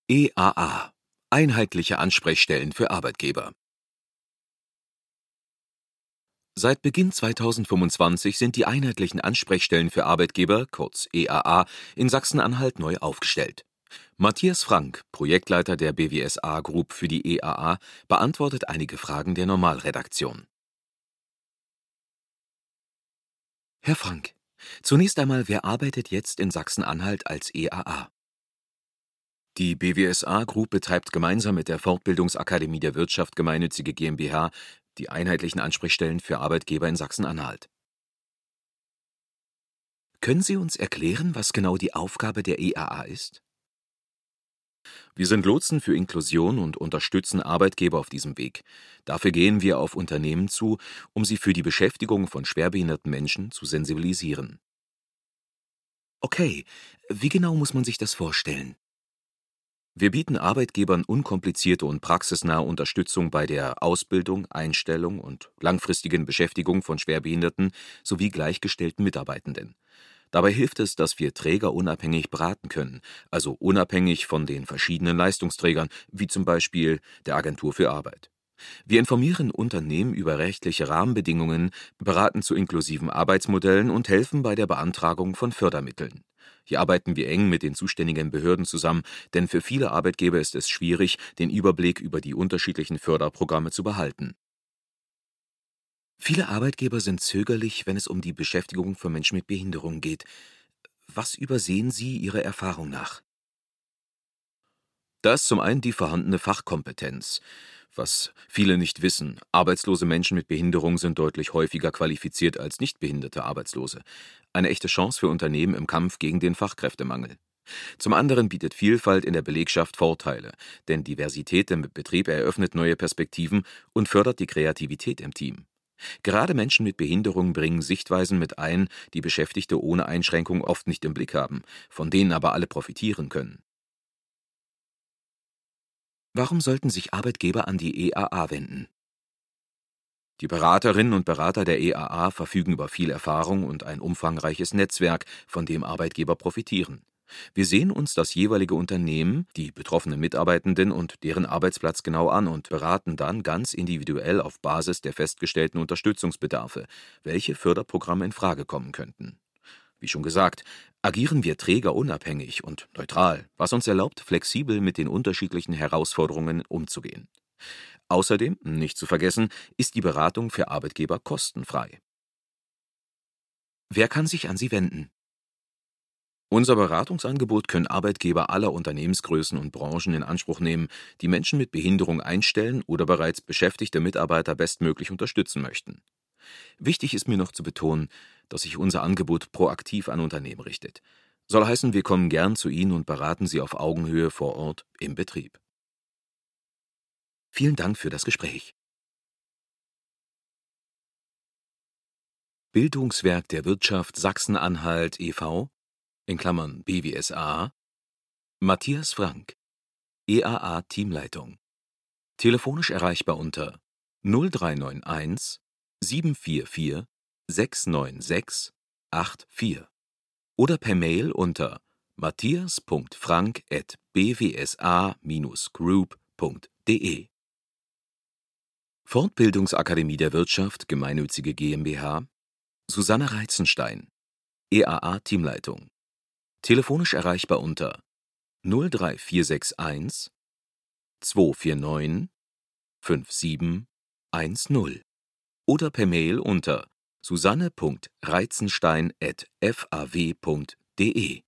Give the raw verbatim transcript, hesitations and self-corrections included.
E A A – Einheitliche Ansprechstellen für Arbeitgeber. Seit Beginn zweitausendfünfundzwanzig sind die einheitlichen Ansprechstellen für Arbeitgeber, kurz E A A, in Sachsen-Anhalt neu aufgestellt. Matthias Frank, Projektleiter der B W S A Group für die E A A, beantwortet einige Fragen der Normalredaktion. Herr Frank, zunächst einmal, wer arbeitet jetzt in Sachsen-Anhalt als E A A? Die B W S A Group betreibt gemeinsam mit der Fortbildungsakademie der Wirtschaft gemeinnützige GmbH die einheitlichen Ansprechstellen für Arbeitgeber in Sachsen-Anhalt. Können Sie uns erklären, was genau die Aufgabe der E A A ist? Wir sind Lotsen für Inklusion und unterstützen Arbeitgeber auf diesem Weg. Dafür gehen wir auf Unternehmen zu, um sie für die Beschäftigung von schwerbehinderten Menschen zu sensibilisieren. Okay, wie genau muss man sich das vorstellen? Wir bieten Arbeitgebern unkomplizierte und praxisnahe Unterstützung bei der Ausbildung, Einstellung und langfristigen Beschäftigung von schwerbehinderten sowie gleichgestellten Mitarbeitenden. Dabei hilft es, dass wir Träger unabhängig beraten können, also unabhängig von den verschiedenen Leistungsträgern, wie zum Beispiel der Agentur für Arbeit. Wir informieren Unternehmen über rechtliche Rahmenbedingungen, beraten zu inklusiven Arbeitsmodellen und helfen bei der Beantragung von Fördermitteln. Hier arbeiten wir eng mit den zuständigen Behörden zusammen, denn für viele Arbeitgeber ist es schwierig, den Überblick über die unterschiedlichen Förderprogramme zu behalten. Viele Arbeitgeber sind zögerlich, wenn es um die Beschäftigung von Menschen mit Behinderung geht. Was übersehen Sie Ihrer Erfahrung nach? Da ist zum einen die vorhandene Fachkompetenz. Was viele nicht wissen, arbeitslose Menschen mit Behinderung sind deutlich häufiger qualifiziert als nicht behinderte Arbeitslose. Eine echte Chance für Unternehmen im Kampf gegen den Fachkräftemangel. Zum anderen bietet Vielfalt in der Belegschaft Vorteile, denn Diversität im Betrieb eröffnet neue Perspektiven und fördert die Kreativität im Team. Gerade Menschen mit Behinderung bringen Sichtweisen mit ein, die Beschäftigte ohne Einschränkung oft nicht im Blick haben, von denen aber alle profitieren können. Warum sollten sich Arbeitgeber an die E A A wenden? Die Beraterinnen und Berater der E A A verfügen über viel Erfahrung und ein umfangreiches Netzwerk, von dem Arbeitgeber profitieren. Wir sehen uns das jeweilige Unternehmen, die betroffenen Mitarbeitenden und deren Arbeitsplatz genau an und beraten dann ganz individuell auf Basis der festgestellten Unterstützungsbedarfe, welche Förderprogramme in Frage kommen könnten. Wie schon gesagt, agieren wir trägerunabhängig und neutral, was uns erlaubt, flexibel mit den unterschiedlichen Herausforderungen umzugehen. Außerdem, nicht zu vergessen, ist die Beratung für Arbeitgeber kostenfrei. Wer kann sich an Sie wenden? Unser Beratungsangebot können Arbeitgeber aller Unternehmensgrößen und Branchen in Anspruch nehmen, die Menschen mit Behinderung einstellen oder bereits beschäftigte Mitarbeiter bestmöglich unterstützen möchten. Wichtig ist mir noch zu betonen, dass sich unser Angebot proaktiv an Unternehmen richtet. Soll heißen, wir kommen gern zu Ihnen und beraten Sie auf Augenhöhe vor Ort im Betrieb. Vielen Dank für das Gespräch. Bildungswerk der Wirtschaft Sachsen-Anhalt e V in Klammern B W S A, Matthias Frank, E A A Teamleitung. Telefonisch erreichbar unter null drei neun eins sieben vier vier sechs neun sechs acht vier oder per Mail unter matthias punkt frank at b w s a dash group punkt de. Fortbildungsakademie der Wirtschaft gemeinnützige GmbH, Susanne Reitzenstein, E A A Teamleitung. Telefonisch erreichbar unter null drei vier sechs eins zwei vier neun fünf sieben eins null oder per Mail unter susanne punkt reitzenstein at f a w punkt de.